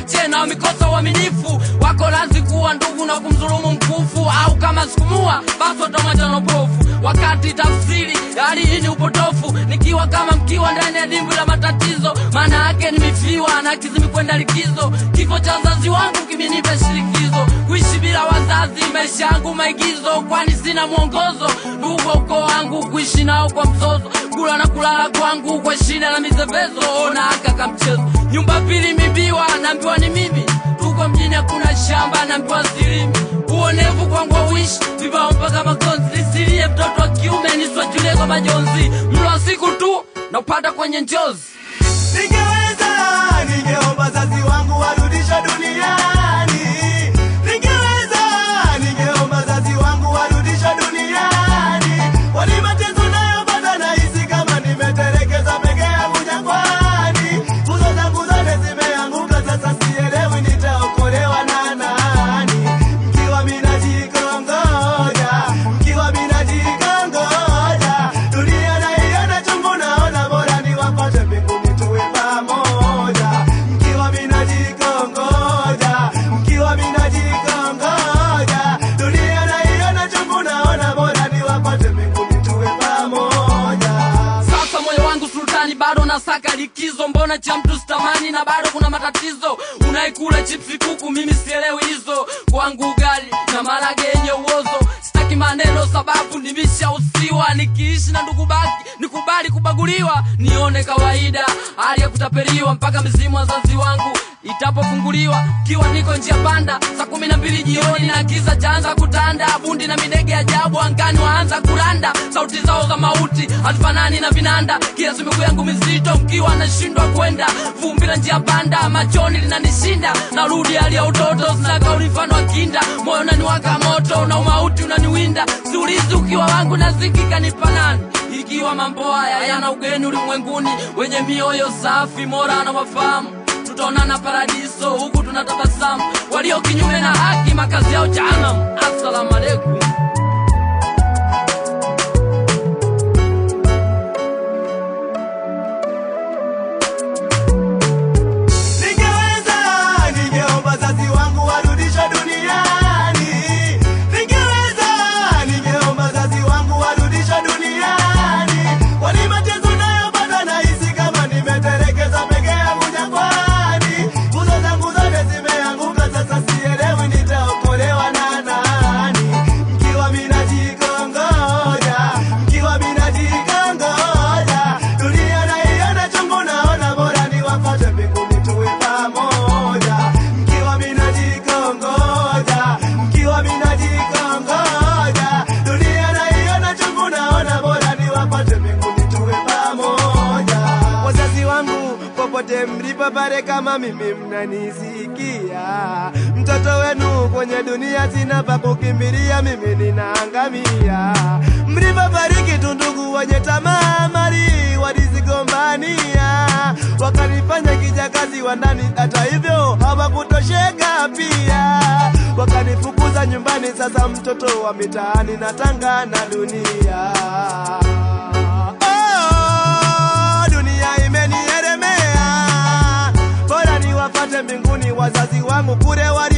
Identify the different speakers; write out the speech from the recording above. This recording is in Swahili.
Speaker 1: wache na mikosa uaminifu. Wako lazi kuwa ndugu na kumdhulumu mkufu, au kama sikumua basi watamwacha na upofu. Wakati tafsiri hali hii ni upotofu, nikiwa kama mkiwa ndani ya dimbwi la matatizo. Maana yake nimefiwa na kizimi kwenda likizo. Kifo cha wazazi wangu kimenipa shirikizo, kuishi bila wazazi maisha yangu maigizo. Kwani sina mwongozo, ndugu ukoo wangu kuishi nao kwa mzozo. Kula na kulala kwangu kwa shida na mizevezo, ona kaka mchezo. Nyumba pili mibiwa, naambiwa ni mimi. Tuko mjini hakuna shamba, naambiwa silimi. Uonevu kwangu uishi, vibao mpaka makonzi. Nisilie mtoto wa kiume, niswajulie kwa majonzi. Mlo wa siku tu, na upata kwenye njozi.
Speaker 2: Ningeweza, ningeomba wazazi wangu warudisha duniani. Ningeweza, ningeomba wazazi wangu warudisha duniani. Wali mateso nayopata nahisi kama nimetelekeza peke yangu jangwani. Nguzo zangu zote zimeanguka, sasa sielewi nitaokolewa na nani. Mkiwa mimi najikongoja, mkiwa mimi najikongoja. Dunia naiona chungu, naona bora niwapate mbinguni tuwe pamoja. Mkiwa mimi najikongoja, mkiwa mimi najikongoja. Dunia naiona chungu, naona bora niwapate mbinguni tuwe pamoja.
Speaker 1: Sasa moyo wangu sultani bado nasaka likizo. Mbona cha mtu sitamani na bado kuna matatizo. Unaikula chipsi kuku, mimi sielewi hizo. Kwangu ugali na marage yenye uozo. Sitaki maneno sababu nimeshausiwa. Nikiishi na ndugu baki, nikubali kubaguliwa. Nione kawaida hali ya kutapeliwa, mpaka mizimu wazazi wangu itapofunguliwa. Kiwa niko njia panda, saa 12 jioni na giza chaanza kutanda. Bundi na midege ajabu angani waanza kuranda. Sauti zao za mauti hazifanani na vinanda. Kiasi miguu yangu mizito, mkiwa nashindwa kwenda. Vumbi la njia panda, machoni linanishinda. Narudi hali ya utoto, sina kauli mfano wa kinda. Moyo unaniwaka moto na umauti unaniwinda. Siulizi ukiwa wangu na zikika nipanani. Ikiwa mambo haya yana ugeni ulimwenguni, wenye mioyo safi Mola na wafahamu. Tutaonana paradiso, huku tunatabasamu. Walio kinyume na haki makazi yao jahannam. Assalamu alaikum.
Speaker 2: Ningeweza, ningeomba wazazi wangu warudisha duniani. Ningeweza, ningeomba wazazi wangu warudisha duniani. Wali mateso nayopata nahisi kama nimetelekeza peke yangu jangwani. Nguzo zangu zote zimeanguka, sasa sielewi nitaokolewa na nani. Mkiwa mimi najikongoja, mkiwa mimi najikongoja. Dunia naiona chungu, naona bora niwapate mbinguni tuwe pamoja. Mkiwa mimi najikongoja, mkiwa mimi najikongoja. Dunia naiona chungu, naona bora niwapate mbinguni tuwe pamoja. Wazazi wangu popote mlipo pale, kama mimi mnanisikia. Mtoto wenu kwenye dunia sina pa kukimbilia, mimi ninaangamia. Mlipobariki tu ndugu wenye tamaa mali walizigombania. Wakanifanya kijakazi wa ndani, hata hivyo hawakutosheka pia. Wakanifukuza nyumbani, sasa mtoto wa mitaani natanga na dunia. Dunia imenielemea, bora niwapate mbinguni wazazi wangu kule wali